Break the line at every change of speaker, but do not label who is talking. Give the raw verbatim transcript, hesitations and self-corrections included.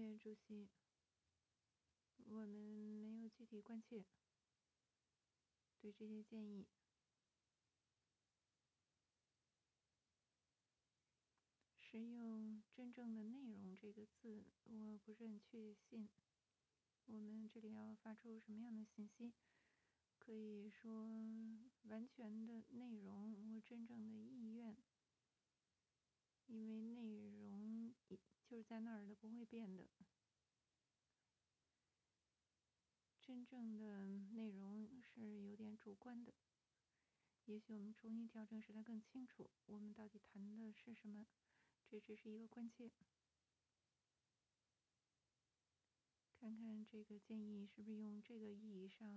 谢主席，我们没有具体关切对这些建议。使用真正的内容这个字，我不是很确信。我们这里要发出什么样的信息？可以说完全的内容或真正的意愿，因为内容就是在那儿的，不会变的。真正的内容是有点主观的，也许我们重新调整使它更清楚，我们到底谈的是什么，这只是一个关切。看看这个建议是不是用这个意义上